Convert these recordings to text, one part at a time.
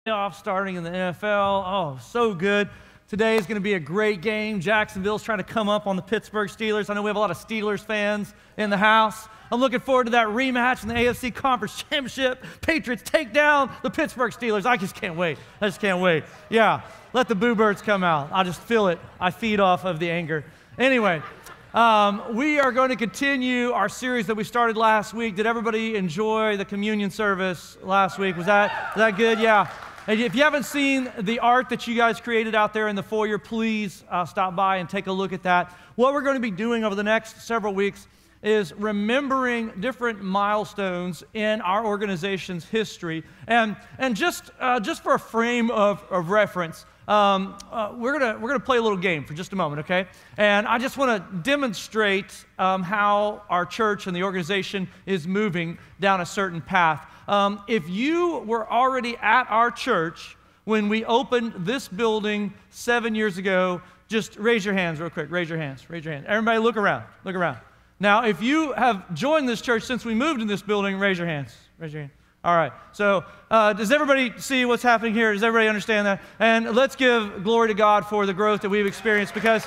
Playoffs starting in the NFL. Oh, so good. Today is going to be a great game. Jacksonville's trying to come up on the Pittsburgh Steelers. I know we have a lot of Steelers fans in the house. I'm looking forward to that rematch in the AFC Conference Championship. Patriots take down the Pittsburgh Steelers. I just can't wait. Yeah, let the Boo Birds come out. I just feel it. I feed off of the anger. Anyway, we are going to continue our series that we started last week. Did everybody enjoy the communion service last week? Was that good? Yeah. And if you haven't seen the art that you guys created out there in the foyer, please stop by and take a look at that. What we're going to be doing over the next several weeks is remembering different milestones in our organization's history. And just for a frame of reference, we're gonna play a little game for just a moment, okay? And I just want to demonstrate how our church and the organization is moving down a certain path. If you were already at our church when we opened this building 7 years ago, just raise your hands real quick. Raise your hands. Everybody look around. Now, if you have joined this church since we moved in this building, raise your hands. All right. So does everybody see what's happening here? Does everybody understand that? And let's give glory to God for the growth that we've experienced because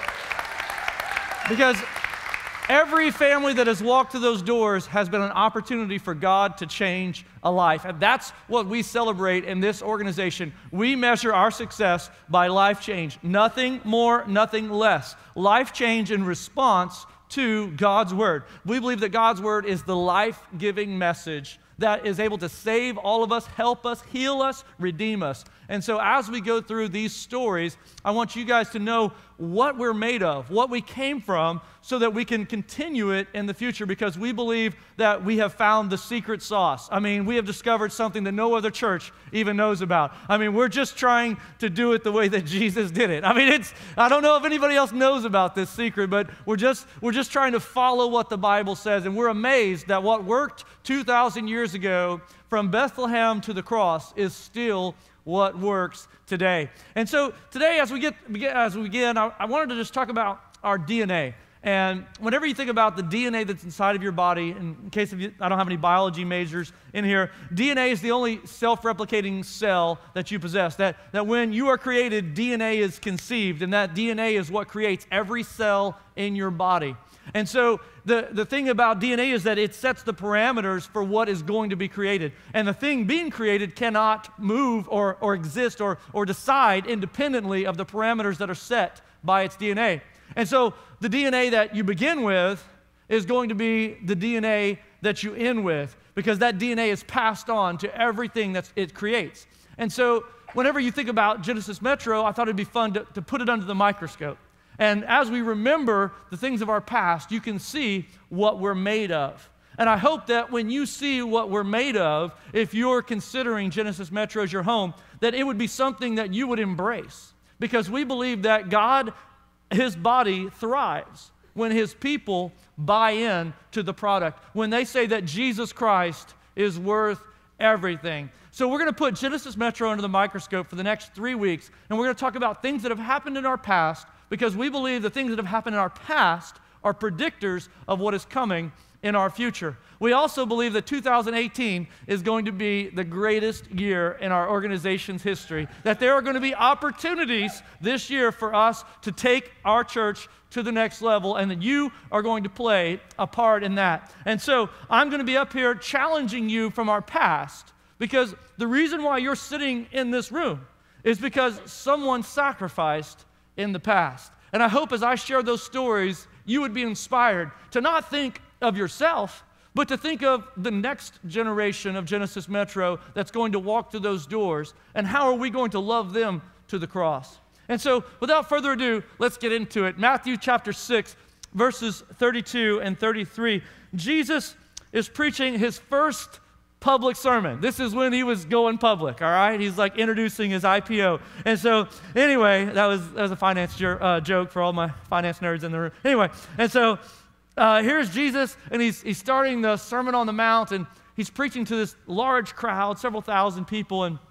every family that has walked through those doors has been an opportunity for God to change a life. And that's what we celebrate in this organization. We measure our success by life change. Nothing more, nothing less. Life change in response to God's Word. We believe that God's Word is the life-giving message that is able to save all of us, help us, heal us, redeem us. And so as we go through these stories, I want you guys to know what we're made of, what we came from, so that we can continue it in the future because we believe that we have found the secret sauce. I mean, we have discovered something that no other church even knows about. I mean, we're just trying to do it the way that Jesus did it. I mean, I don't know if anybody else knows about this secret, but we're just trying to follow what the Bible says, and we're amazed that what worked 2,000 years ago from Bethlehem to the cross is still what works today. And so today, as we begin, I wanted to just talk about our DNA. And whenever you think about the DNA that's inside of your body, in case I don't have any biology majors in here, DNA is the only self-replicating cell that you possess. That when you are created, DNA is conceived, and that DNA is what creates every cell in your body. And so the thing about DNA is that it sets the parameters for what is going to be created. And the thing being created cannot move or exist or decide independently of the parameters that are set by its DNA. And so the DNA that you begin with is going to be the DNA that you end with because that DNA is passed on to everything that it creates. And so whenever you think about Genesis Metro, I thought it'd be fun to put it under the microscope. And as we remember the things of our past, you can see what we're made of. And I hope that when you see what we're made of, if you're considering Genesis Metro as your home, that it would be something that you would embrace. Because we believe that God, His body thrives when His people buy in to the product, when they say that Jesus Christ is worth everything. So we're going to put Genesis Metro under the microscope for the next 3 weeks, and we're going to talk about things that have happened in our past because we believe the things that have happened in our past are predictors of what is coming in our future. We also believe that 2018 is going to be the greatest year in our organization's history, that there are going to be opportunities this year for us to take our church to the next level, and that you are going to play a part in that. And so I'm going to be up here challenging you from our past because the reason why you're sitting in this room is because someone sacrificed in the past. And I hope as I share those stories, you would be inspired to not think of yourself, but to think of the next generation of Genesis Metro that's going to walk through those doors, and how are we going to love them to the cross. And so, without further ado, let's get into it. Matthew chapter 6, verses 32 and 33. Jesus is preaching His first public sermon. This is when He was going public, all right? He's like introducing His IPO. And so, anyway, that was a finance joke for all my finance nerds in the room. Anyway, and so here's Jesus, and he's starting the Sermon on the Mount, and he's preaching to this large crowd, several thousand people, and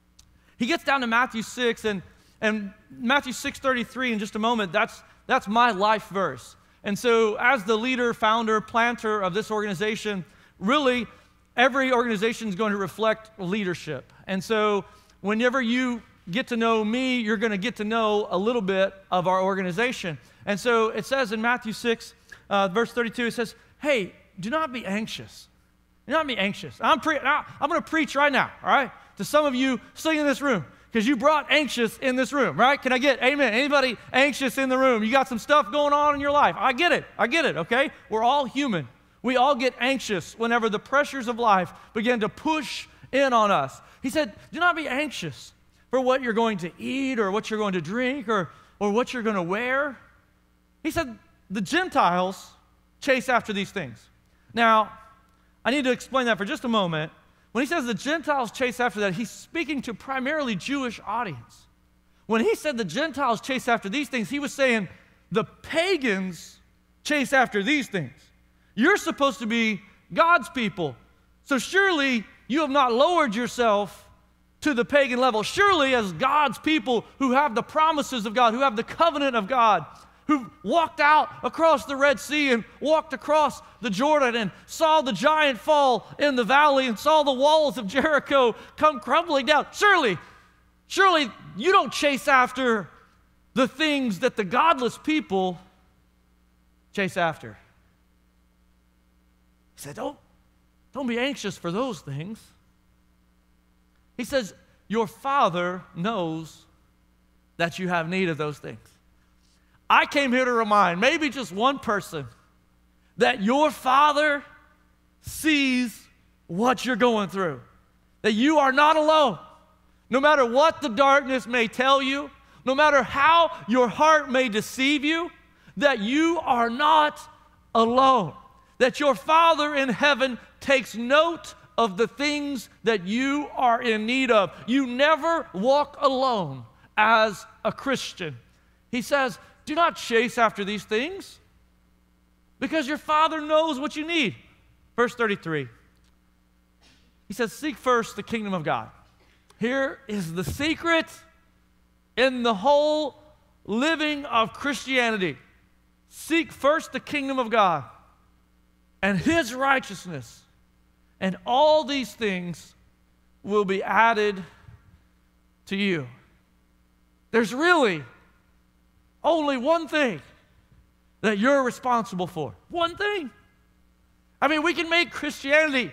he gets down to Matthew 6, and Matthew 6:33 in just a moment, that's my life verse. And so as the leader, founder, planter of this organization, really every organization is going to reflect leadership. And so whenever you get to know me, you're going to get to know a little bit of our organization. And so it says in Matthew 6, verse 32, it says, hey, do not be anxious. Do not be anxious. I'm going to preach right now, all right, to some of you sitting in this room, because you brought anxious in this room, right? Can I get amen? Anybody anxious in the room? You got some stuff going on in your life. I get it, okay? We're all human. We all get anxious whenever the pressures of life begin to push in on us. He said, do not be anxious for what you're going to eat or what you're going to drink or what you're going to wear. He said, the Gentiles chase after these things. Now, I need to explain that for just a moment. When he says the Gentiles chase after that, he's speaking to primarily Jewish audience. When he said the Gentiles chase after these things, he was saying the pagans chase after these things. You're supposed to be God's people. So surely you have not lowered yourself to the pagan level. Surely as God's people who have the promises of God, who have the covenant of God, who walked out across the Red Sea and walked across the Jordan and saw the giant fall in the valley and saw the walls of Jericho come crumbling down. Surely you don't chase after the things that the godless people chase after. He said, don't be anxious for those things. He says, your Father knows that you have need of those things. I came here to remind maybe just one person that your Father sees what you're going through, that you are not alone. No matter what the darkness may tell you, no matter how your heart may deceive you, that you are not alone, that your Father in heaven takes note of the things that you are in need of. You never walk alone as a Christian. He says, do not chase after these things because your Father knows what you need. Verse 33, he says, seek first the kingdom of God. Here is the secret in the whole living of Christianity. Seek first the kingdom of God and His righteousness, and all these things will be added to you. There's really only one thing that you're responsible for. One thing. I mean, we can make Christianity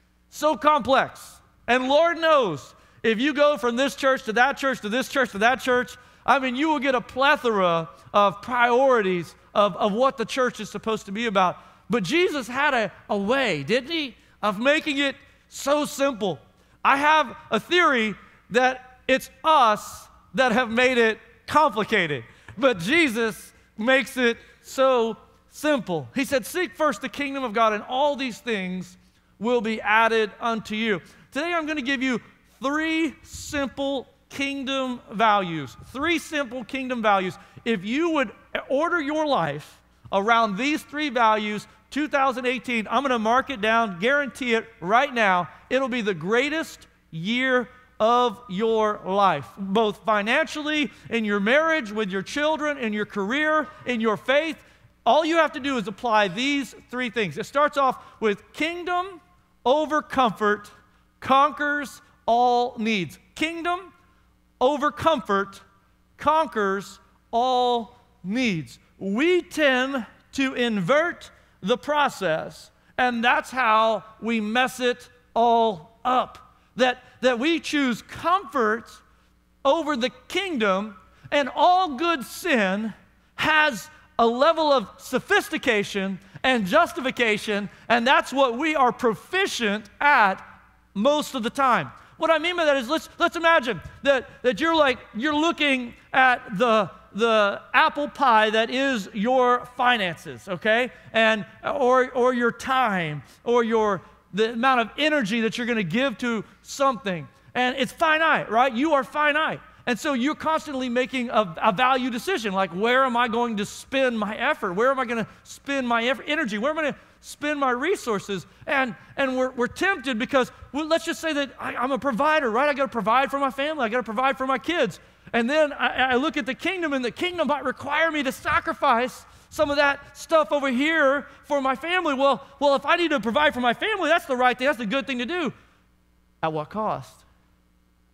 so complex. And Lord knows, if you go from this church to that church to this church to that church, I mean, you will get a plethora of priorities of what the church is supposed to be about. But Jesus had a way, didn't He, of making it so simple. I have a theory that it's us that have made it complicated. But Jesus makes it so simple. He said, seek first the kingdom of God, and all these things will be added unto you. Today I'm going to give you 3 simple kingdom values. 3 simple kingdom values. If you would order your life around these 3 values, 2018, I'm going to mark it down, guarantee it right now. It'll be the greatest year of your life, both financially, in your marriage, with your children, in your career, in your faith. All you have to do is apply these 3 things. It starts off with kingdom over comfort conquers all needs. Kingdom over comfort conquers all needs. We tend to invert the process, and that's how we mess it all up. That we choose comfort over the kingdom, and all good sin has a level of sophistication and justification, and that's what we are proficient at most of the time. What I mean by that is, let's imagine that you're looking at the apple pie that is your finances, okay? And or your time, or the amount of energy that you're going to give to something. And it's finite, right? You are finite. And so you're constantly making a value decision, like, where am I going to spend my effort? Where am I going to spend my energy? Where am I going to spend my resources? And we're tempted because, well, let's just say that I'm a provider, right? I got to provide for my family. I got to provide for my kids. And then I look at the kingdom, and the kingdom might require me to sacrifice some of that stuff over here for my family. Well, if I need to provide for my family, that's the right thing. That's the good thing to do. At what cost?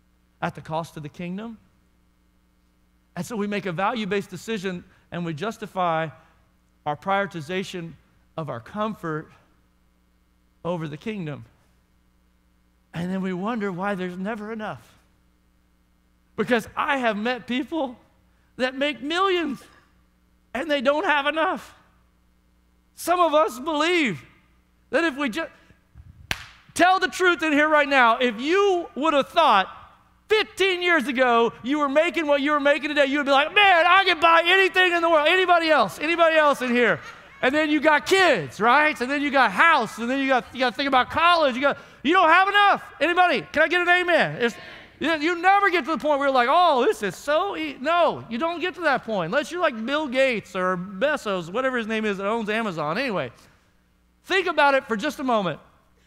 at the cost of the kingdom? And so we make a value-based decision and we justify our prioritization of our comfort over the kingdom. And then we wonder why there's never enough. Because I have met people that make millions and they don't have enough. Some of us believe that if we just tell the truth in here right now, if you would have thought 15 years ago you were making what you were making today, you would be like, man, I can buy anything in the world. Anybody else in here. And then you got kids, right? And then you got house, and then you got to think about college. You don't have enough. Anybody? Can I get an amen? You never get to the point where you're like, oh, this is so easy. No, you don't get to that point unless you're like Bill Gates or Bezos, whatever his name is that owns Amazon. Anyway, think about it for just a moment.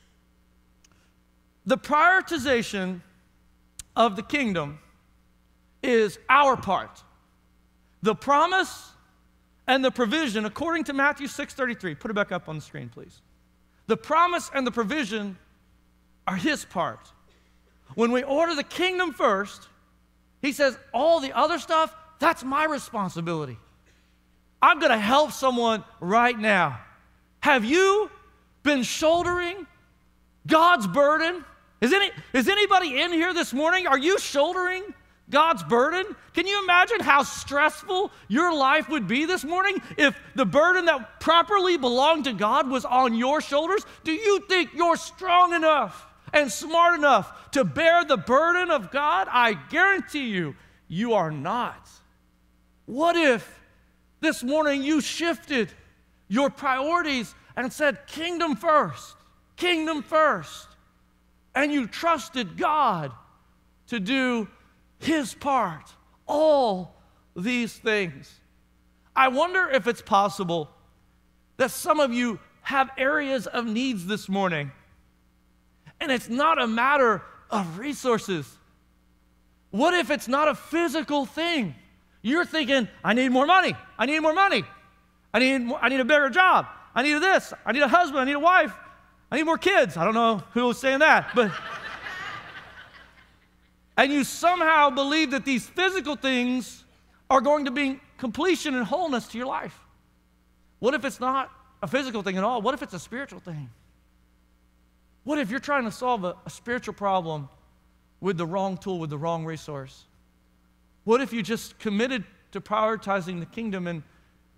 The prioritization of the kingdom is our part. The promise and the provision, according to Matthew 6:33. Put it back up on the screen, please. The promise and the provision are his part. When we order the kingdom first, he says, all the other stuff, that's my responsibility. I'm going to help someone right now. Have you been shouldering God's burden? Is anybody in here this morning? Are you shouldering God's burden? Can you imagine how stressful your life would be this morning if the burden that properly belonged to God was on your shoulders? Do you think you're strong enough and smart enough to bear the burden of God? I guarantee you, you are not. What if this morning you shifted your priorities and said, kingdom first, and you trusted God to do his part, all these things? I wonder if it's possible that some of you have areas of needs this morning, and it's not a matter of resources. What if it's not a physical thing? You're thinking, I need more money. I need a bigger job. I need this. I need a husband. I need a wife. I need more kids. I don't know who was saying that, but and you somehow believe that these physical things are going to bring completion and wholeness to your life. What if it's not a physical thing at all? What if it's a spiritual thing? What if you're trying to solve a spiritual problem with the wrong tool, with the wrong resource? What if you just committed to prioritizing the kingdom and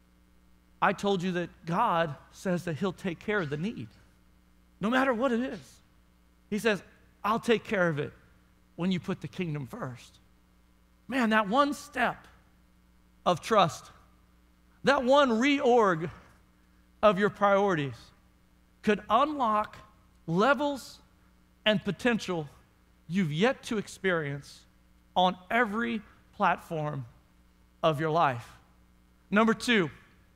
I told you that God says that he'll take care of the need, no matter what it is. He says, I'll take care of it when you put the kingdom first. Man, that one step of trust, that one reorg of your priorities could unlock levels and potential you've yet to experience on every platform of your life. Number 2,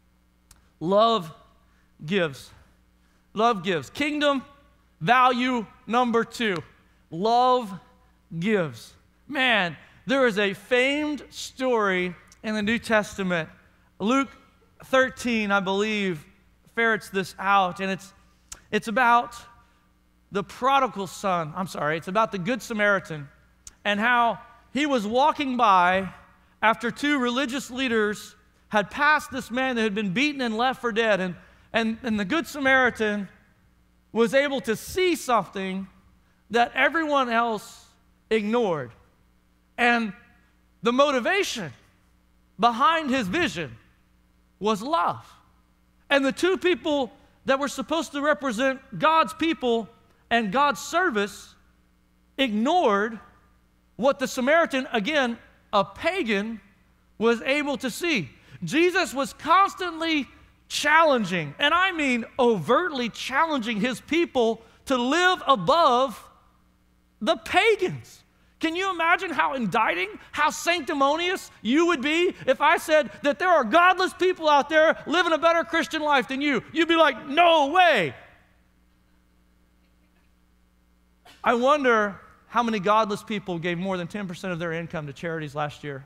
love gives. Love gives. Kingdom value number 2, love gives. Man, there is a famed story in the New Testament. Luke 13, I believe, ferrets this out, and it's about the prodigal son. It's about the Good Samaritan and how he was walking by after 2 religious leaders had passed this man that had been beaten and left for dead. And the Good Samaritan was able to see something that everyone else ignored. And the motivation behind his vision was love. And the 2 people that were supposed to represent God's people and God's service ignored what the Samaritan, again, a pagan, was able to see. Jesus was constantly challenging, and I mean overtly challenging his people to live above the pagans. Can you imagine how indicting, how sanctimonious you would be if I said that there are godless people out there living a better Christian life than you? You'd be like, no way. I wonder how many godless people gave more than 10% of their income to charities last year.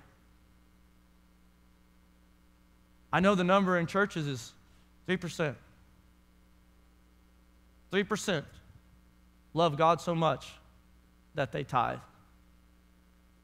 I know the number in churches is 3%. 3% love God so much that they tithe.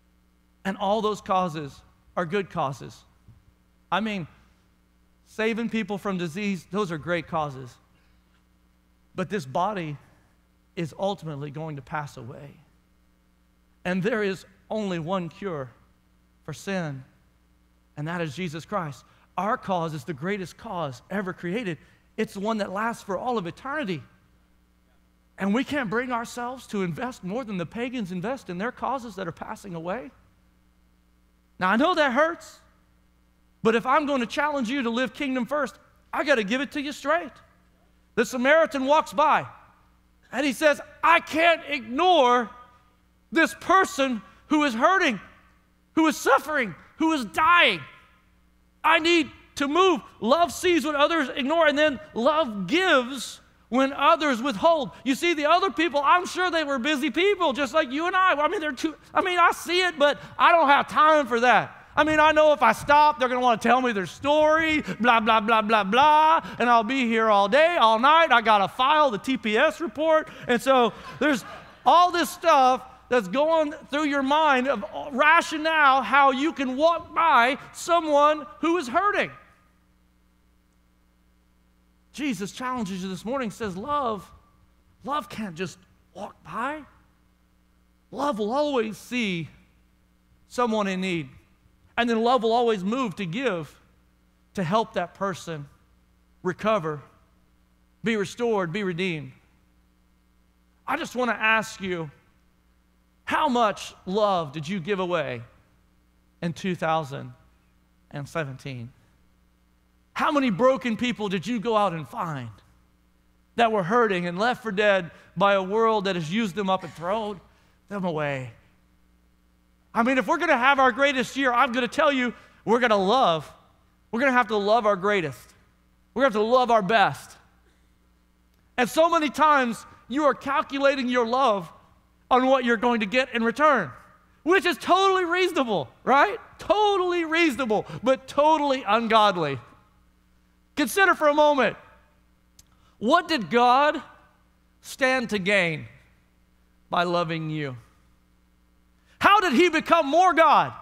And all those causes are good causes. I mean, saving people from disease, those are great causes. But this body is ultimately going to pass away. And there is only one cure for sin, and that is Jesus Christ. Our cause is the greatest cause ever created. It's the one that lasts for all of eternity. And we can't bring ourselves to invest more than the pagans invest in their causes that are passing away. Now, I know that hurts, but if I'm going to challenge you to live kingdom first, I got to give it to you straight. The Samaritan walks by, and he says, I can't ignore this person who is hurting, who is suffering, who is dying. I need to move. Love sees what others ignore, and then love gives when others withhold. You see, the other people, I'm sure they were busy people, just like you and I. I see it, but I don't have time for that. I mean, I know if I stop, they're going to want to tell me their story, blah, blah, blah, blah, blah, and I'll be here all day, all night. I got to file the TPS report. And so there's all this stuff that's going through your mind of rationale how you can walk by someone who is hurting. Jesus challenges you this morning, says love can't just walk by. Love will always see someone in need. And then love will always move to give, to help that person recover, be restored, be redeemed. I just want to ask you, how much love did you give away in 2017? How many broken people did you go out and find that were hurting and left for dead by a world that has used them up and thrown them away? I mean, if we're going to have our greatest year, I'm going to tell you, we're going to love. We're going to have to love our greatest. We're going to have to love our best. And so many times, you are calculating your love on what you're going to get in return, which is totally reasonable, right? Totally reasonable, but totally ungodly. Consider for a moment, what did God stand to gain by loving you? How did he become more God?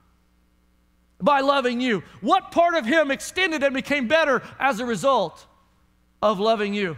By loving you. What part of him extended and became better as a result of loving you?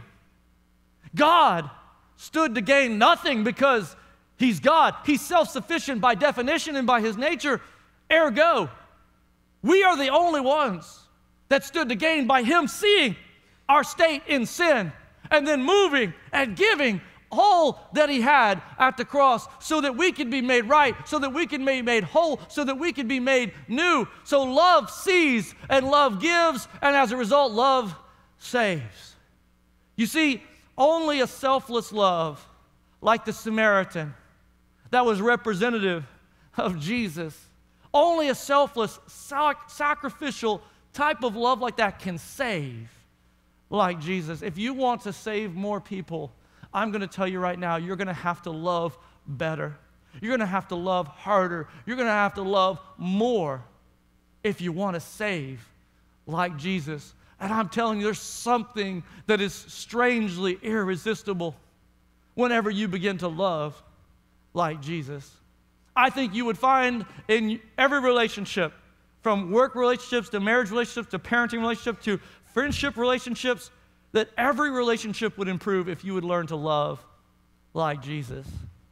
God stood to gain nothing because he's God. He's self-sufficient by definition and by his nature. Ergo, we are the only ones that stood to gain by him seeing our state in sin and then moving and giving all that he had at the cross so that we could be made right, so that we could be made whole, so that we could be made new. So love sees and love gives, and as a result, love saves. You see, only a selfless love like the Samaritan that was representative of Jesus, only a selfless, sacrificial type of love like that can save like Jesus. If you want to save more people, I'm going to tell you right now, you're going to have to love better. You're going to have to love harder. You're going to have to love more if you want to save like Jesus. And I'm telling you, there's something that is strangely irresistible whenever you begin to love like Jesus. I think you would find in every relationship, from work relationships to marriage relationships to parenting relationships to friendship relationships, that every relationship would improve if you would learn to love like Jesus.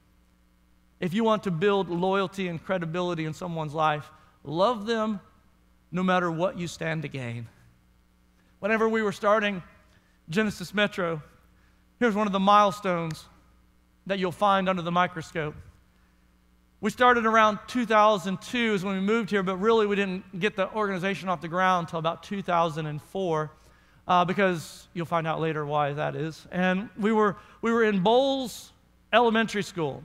If you want to build loyalty and credibility in someone's life, love them no matter what you stand to gain. Whenever we were starting Genesis Metro, here's one of the milestones that you'll find under the microscope. We started around 2002 is when we moved here, but really we didn't get the organization off the ground until about 2004 because you'll find out later why that is. And we were in Bowles Elementary School,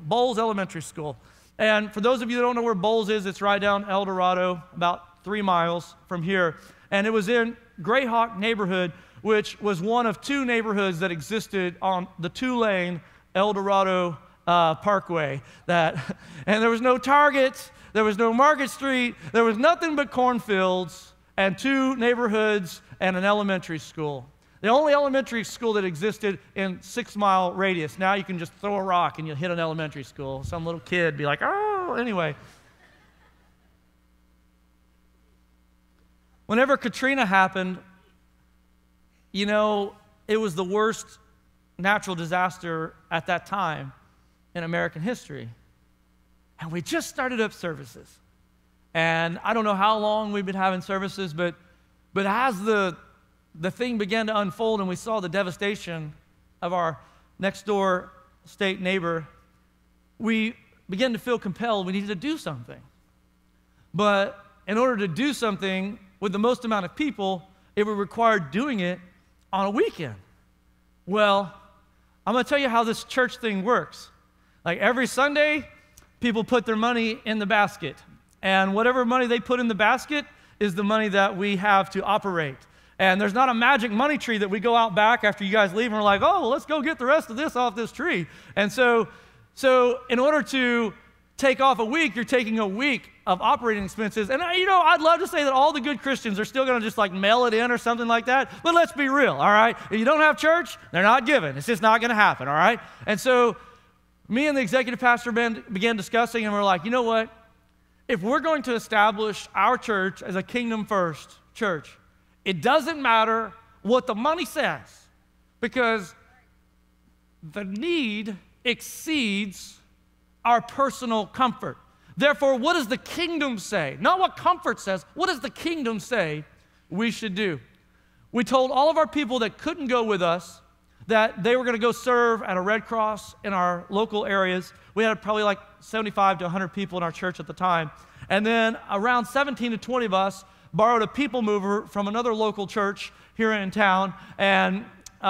And for those of you that don't know where Bowles is, it's right down El Dorado, about 3 miles from here. And it was in Grayhawk neighborhood, which was one of 2 neighborhoods that existed on the 2-lane El Dorado Parkway. And there was no Target, there was no Market Street, there was nothing but cornfields and 2 neighborhoods and an elementary school. The only elementary school that existed in 6-mile radius. Now you can just throw a rock and you'll hit an elementary school. Some little kid be like, oh, anyway. Whenever Katrina happened, you know, it was the worst natural disaster at that time in American history. And we just started up services. And I don't know how long we've been having services, but as the thing began to unfold and we saw the devastation of our next door state neighbor, we began to feel compelled we needed to do something. But in order to do something with the most amount of people, it would require doing it on a weekend. Well, I'm going to tell you how this church thing works. Like every Sunday, people put their money in the basket. And whatever money they put in the basket is the money that we have to operate. And there's not a magic money tree that we go out back after you guys leave and we're like, oh, well, let's go get the rest of this off this tree. And so in order to take off a week, you're taking a week of operating expenses. And, you know, I'd love to say that all the good Christians are still going to just like mail it in or something like that. But let's be real, all right? If you don't have church, they're not giving. It's just not going to happen, all right? And so me and the executive pastor began discussing, and we're like, you know what? If we're going to establish our church as a kingdom first church, it doesn't matter what the money says, because the need exceeds our personal comfort. Therefore, what does the kingdom say? Not what comfort says. What does the kingdom say we should do? We told all of our people that couldn't go with us that they were going to go serve at a Red Cross in our local areas. We had probably like 75 to 100 people in our church at the time. And then around 17 to 20 of us borrowed a people mover from another local church here in town. And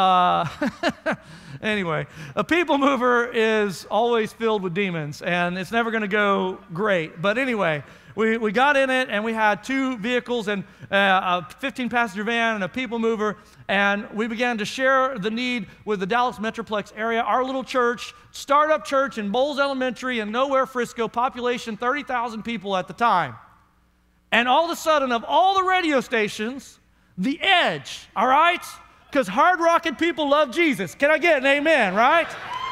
anyway, a people mover is always filled with demons, and it's never going to go great. But anyway, we got in it, and we had 2 vehicles and a 15-passenger van and a people mover, and we began to share the need with the Dallas Metroplex area. Our little church, startup church in Bowles Elementary in Nowhere, Frisco, population 30,000 people at the time. And all of a sudden, of all the radio stations, The Edge, all right? Because hard-rocking people love Jesus. Can I get an amen, right?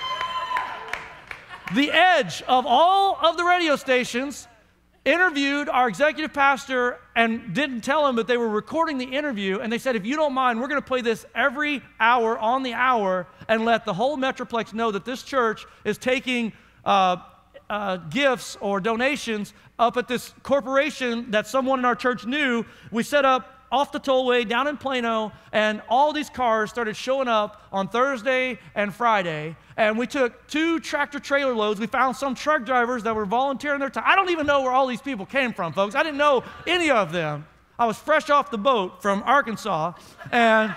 The Edge, of all of the radio stations, interviewed our executive pastor and didn't tell him, but they were recording the interview, and they said, if you don't mind, we're going to play this every hour on the hour and let the whole Metroplex know that this church is taking gifts or donations up at this corporation that someone in our church knew. We set up off the tollway down in Plano, and all these cars started showing up on Thursday and Friday, and we took 2 tractor-trailer loads. We found some truck drivers that were volunteering their time. I don't even know where all these people came from, folks. I didn't know any of them. I was fresh off the boat from Arkansas, and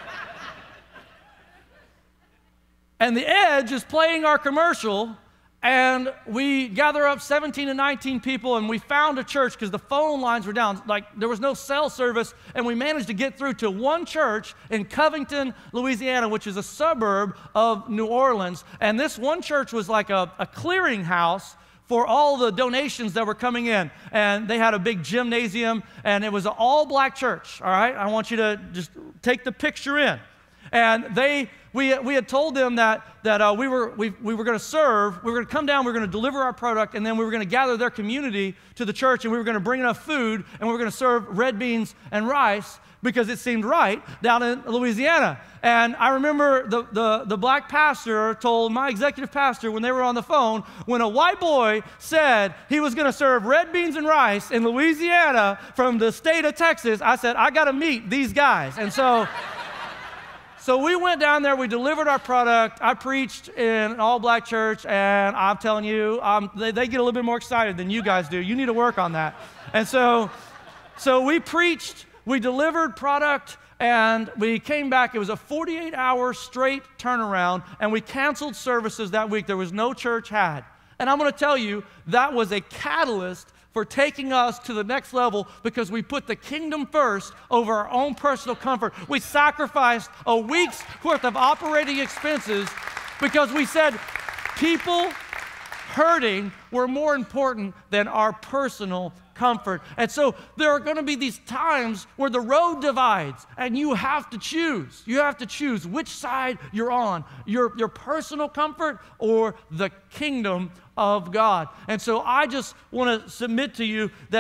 The Edge is playing our commercial, and we gather up 17 to 19 people, and we found a church because the phone lines were down. Like, there was no cell service, and we managed to get through to one church in Covington, Louisiana, which is a suburb of New Orleans. And this one church was like a clearinghouse for all the donations that were coming in. And they had a big gymnasium, and it was an all-black church, all right? I want you to just take the picture in. And we had told them that we were going to serve, we were going to come down, we were going to deliver our product, and then we were going to gather their community to the church, and we were going to bring enough food, and we were going to serve red beans and rice because it seemed right down in Louisiana. And I remember the black pastor told my executive pastor when they were on the phone, when a white boy said he was going to serve red beans and rice in Louisiana from the state of Texas, I said, I got to meet these guys. And so we went down there, we delivered our product. I preached in an all-black church, and I'm telling you, they get a little bit more excited than you guys do. You need to work on that. And so we preached, we delivered product, and we came back. It was a 48-hour straight turnaround, and we canceled services that week. There was no church had. And I'm going to tell you, that was a catalyst for taking us to the next level because we put the kingdom first over our own personal comfort. We sacrificed a week's worth of operating expenses because we said people hurting were more important than our personal comfort. And so there are going to be these times where the road divides and you have to choose. You have to choose which side you're on, your personal comfort or the kingdom of God. And so I just want to submit to you that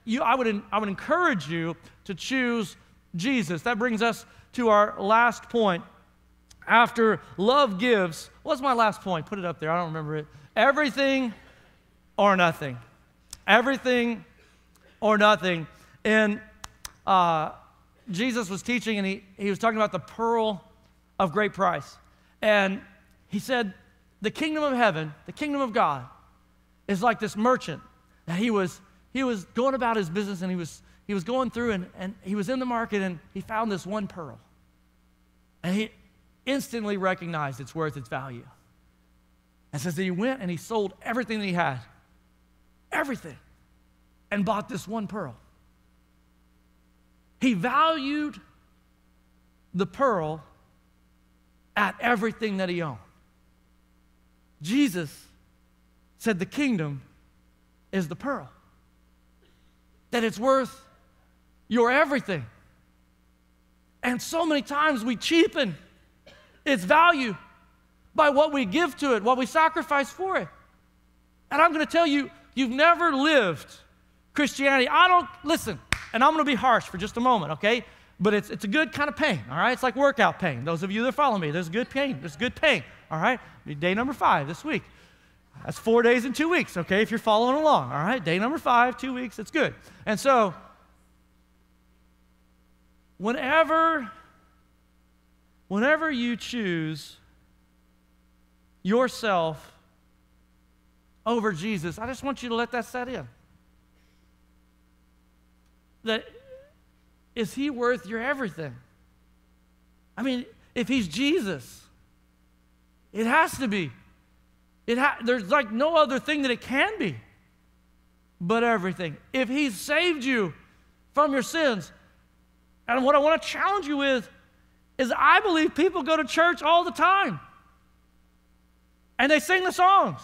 I would encourage you to choose Jesus. That brings us to our last point. After love gives, what's my last point? Put it up there. I don't remember it. Everything or nothing. Everything or nothing. And Jesus was teaching, and he was talking about the pearl of great price. And he said, the kingdom of heaven, the kingdom of God, is like this merchant. That he was going about his business, and he was going through, and he was in the market, and he found this one pearl. And he instantly recognized its worth, its value. And says that he went and he sold everything that he had, everything, and bought this one pearl. He valued the pearl at everything that he owned. Jesus said the kingdom is the pearl, that it's worth your everything. And so many times we cheapen its value by what we give to it, what we sacrifice for it. And I'm going to tell you, you've never lived Christianity. Listen, and I'm going to be harsh for just a moment, okay? But it's a good kind of pain, all right? It's like workout pain. Those of you that follow me, there's good pain. There's good pain, all right? Day number 5 this week. That's 4 days in 2 weeks, okay, if you're following along, all right? Day number 5, 2 weeks, it's good. And so, whenever you choose yourself over Jesus, I just want you to let that set in. That, is he worth your everything? I mean, if he's Jesus, it has to be. There's like no other thing that it can be but everything. If he's saved you from your sins, and what I want to challenge you with is I believe people go to church all the time, and they sing the songs,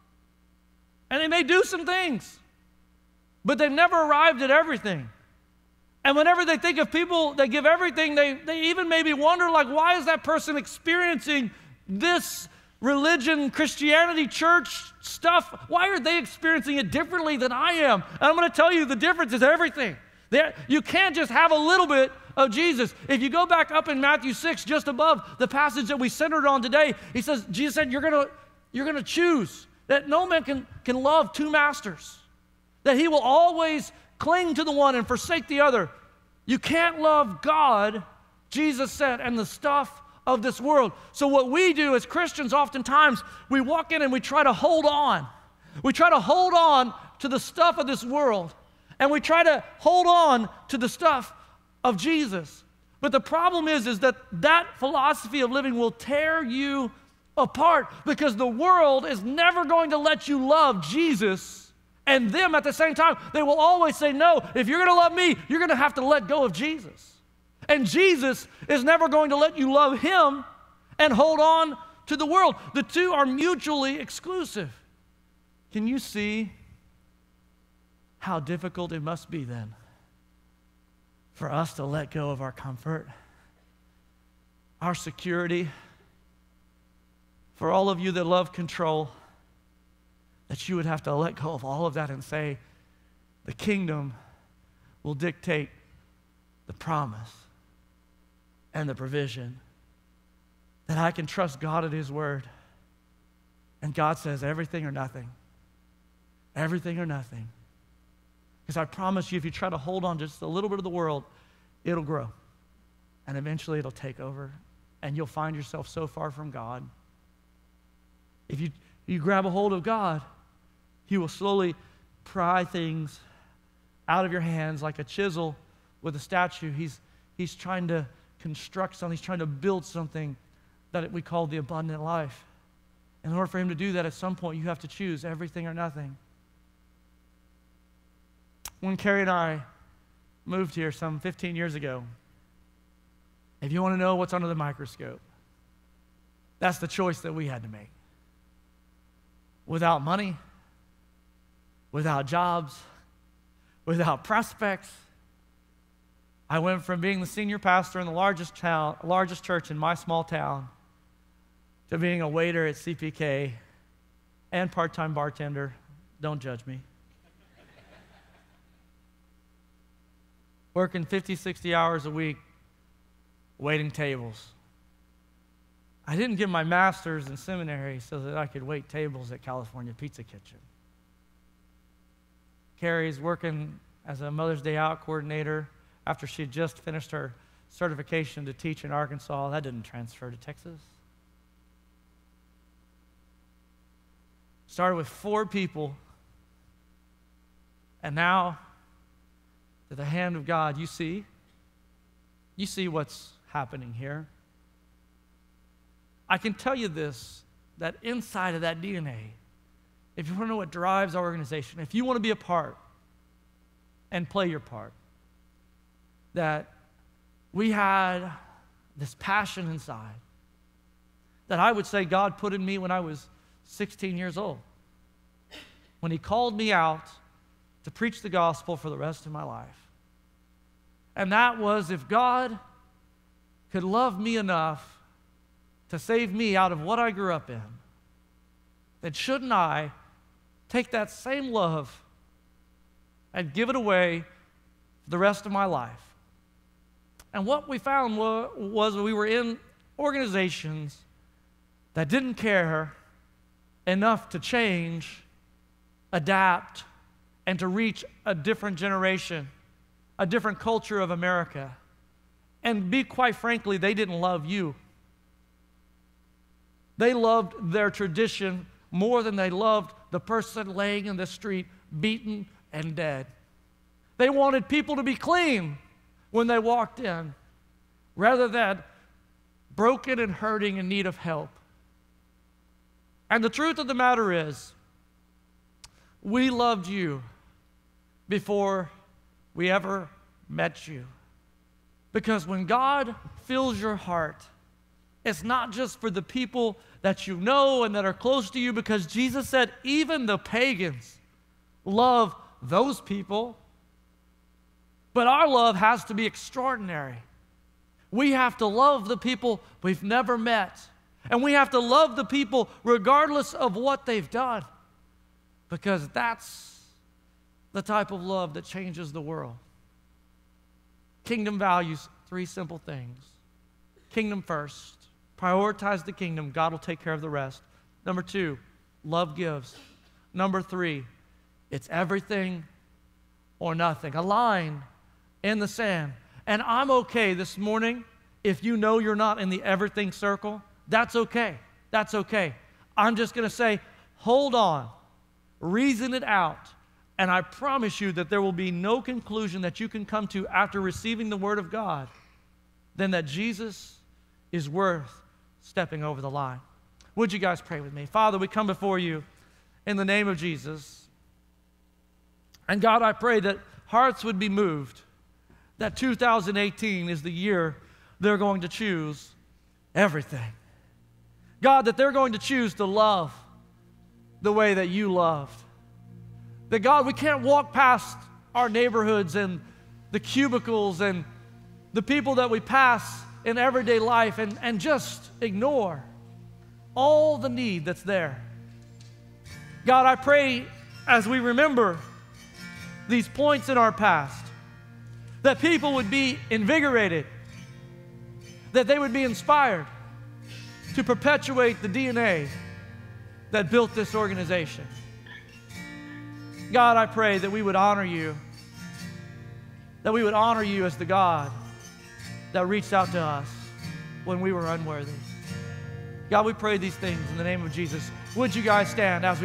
and they may do some things, but they've never arrived at everything. And whenever they think of people that give everything, they even maybe wonder, like, why is that person experiencing this religion, Christianity, church stuff? Why are they experiencing it differently than I am? And I'm going to tell you, the difference is everything. You can't just have a little bit of Jesus. If you go back up in Matthew 6, just above the passage that we centered on today, Jesus said, you're going to choose that no man can love two masters, that he will always cling to the one and forsake the other. You can't love God, Jesus said, and the stuff of this world. So what we do as Christians, oftentimes, we walk in and we try to hold on. We try to hold on to the stuff of this world, and we try to hold on to the stuff of Jesus. But the problem is that philosophy of living will tear you apart, because the world is never going to let you love Jesus and them at the same time. They will always say, no, if you're going to love me, you're going to have to let go of Jesus. And Jesus is never going to let you love him and hold on to the world. The two are mutually exclusive. Can you see how difficult it must be then for us to let go of our comfort, our security? For all of you that love control, that you would have to let go of all of that and say, the kingdom will dictate the promise and the provision, that I can trust God at his word. And God says everything or nothing. Everything or nothing. Because I promise you, if you try to hold on just a little bit of the world, it'll grow. And eventually it'll take over, and you'll find yourself so far from God. If you grab a hold of God, he will slowly pry things out of your hands like a chisel with a statue. He's trying to construct something. He's trying to build something that we call the abundant life. In order for him to do that, at some point, you have to choose everything or nothing. When Carrie and I moved here some 15 years ago, if you want to know what's under the microscope, that's the choice that we had to make. Without money, without jobs, without prospects, I went from being the senior pastor in the largest church in my small town to being a waiter at CPK and part-time bartender. Don't judge me. working 50, 60 hours a week, waiting tables. I didn't get my master's in seminary so that I could wait tables at California Pizza Kitchen. Carrie's working as a Mother's Day Out coordinator after she had just finished her certification to teach in Arkansas. That didn't transfer to Texas. Started with 4 people, and now, to the hand of God, you see what's happening here. I can tell you this, that inside of that DNA, if you want to know what drives our organization, if you want to be a part and play your part, that we had this passion inside that I would say God put in me when I was 16 years old, when He called me out to preach the gospel for the rest of my life. And that was, if God could love me enough to save me out of what I grew up in, then shouldn't I take that same love and give it away for the rest of my life? And what we found was we were in organizations that didn't care enough to change, adapt, and to reach a different generation, a different culture of America. And quite frankly, they didn't love you. They loved their tradition more than they loved the person laying in the street, beaten and dead. They wanted people to be clean when they walked in, rather than broken and hurting in need of help. And the truth of the matter is, we loved you before we ever met you. Because when God fills your heart, it's not just for the people that you know and that are close to you, because Jesus said even the pagans love those people. But our love has to be extraordinary. We have to love the people we've never met. And we have to love the people regardless of what they've done, because that's the type of love that changes the world. Kingdom values 3 simple things. Kingdom first. Prioritize the kingdom. God will take care of the rest. Number 2, love gives. Number 3, it's everything or nothing. A line in the sand. And I'm okay this morning if you know you're not in the everything circle. That's okay. That's okay. I'm just going to say, hold on. Reason it out. And I promise you that there will be no conclusion that you can come to after receiving the Word of God than that Jesus is worth stepping over the line. Would you guys pray with me? Father, we come before you in the name of Jesus. And God, I pray that hearts would be moved, that 2018 is the year they're going to choose everything. God, that they're going to choose to love the way that you loved. That, God, we can't walk past our neighborhoods and the cubicles and the people that we pass in everyday life and just ignore all the need that's there. God, I pray as we remember these points in our past, that people would be invigorated, that they would be inspired to perpetuate the DNA that built this organization. God, I pray that we would honor you, that we would honor you as the God that reached out to us when we were unworthy. God, we pray these things in the name of Jesus. Would you guys stand as we